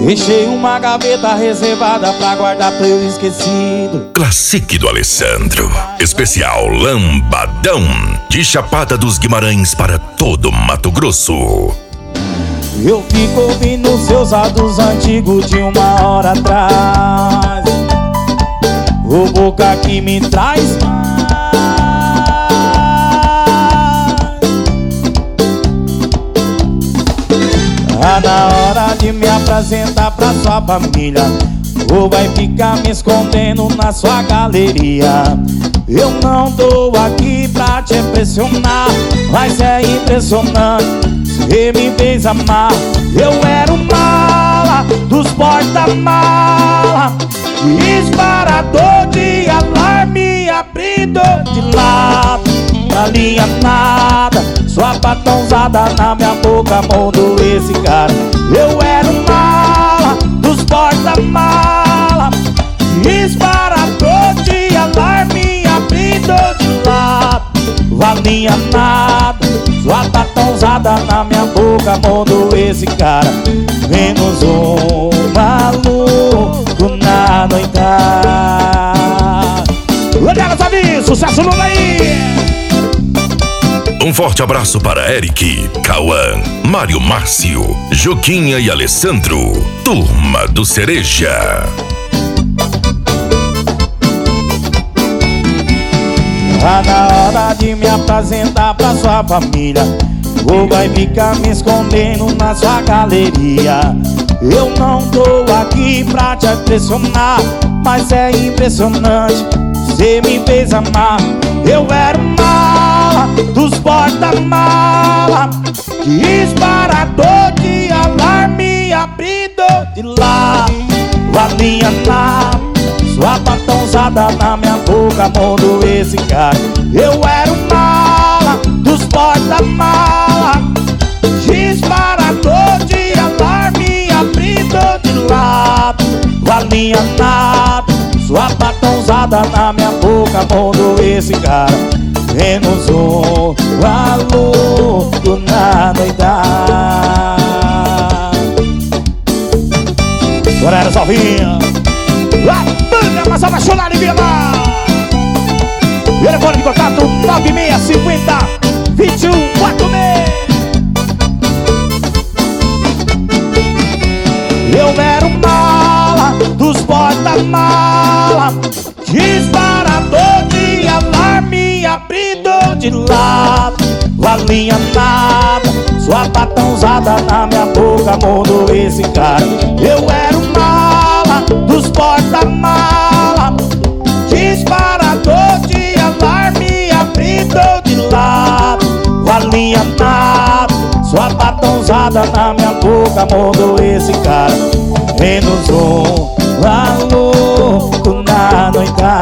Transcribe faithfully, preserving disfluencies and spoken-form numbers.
Deixei uma gaveta reservada pra guardar teu esquecido. Classique do Alessandro. Especial Lambadão. De Chapada dos Guimarães para todo Mato Grosso. Eu fico ouvindo seus áudios antigos de uma hora atrás. O boca que me traz mais. Tá na hora de me apresentar pra sua família, ou vai ficar me escondendo na sua galeria. Eu não tô aqui pra te impressionar, mas é impressionante, você me fez amar. Eu era um mala dos porta-mala, disparador de alarme, abridor de lado, galinha nada, sua patãozada na minha boca mandou esse cara. Eu era um mala dos porta-mala, disparador de alarme, abridor de lado, valia nada, sua patãozada na minha boca mandou esse cara. Menos um maluco na noitada. Olha, sabe, sucesso no aí! Um forte abraço para Eric, Cauã, Mário Márcio, Juquinha e Alessandro. Turma do Cereja. Tá na hora de me apresentar pra sua família, ou vai ficar me escondendo na sua galeria. Eu não tô aqui pra te impressionar, mas é impressionante, você me fez amar. Eu era um mala dos porta-mala, disparador de alarme, abridor de lado, valia nada, sua patãozada na minha boca mandou esse cara. Eu era um mala dos porta-mala, disparador de alarme, abridor de lado, valia nada, sua patãozada na minha boca mandou esse cara. Menos um maluco na noitada. Galera, salvinha a banda mais apaixonada em Vila. Telefone de contato nove seis cinco zero, dois um quatro seis. Eu era um mala dos porta-mala, disparador de alarme, abridor de lado, valia nada, sua patãozada na minha boca mandou esse cara. Eu era um mala dos porta-mala, disparador de alarme, abridor de lado, valia nada, sua patãozada na minha boca mandou esse cara. Menos um maluco na noitada.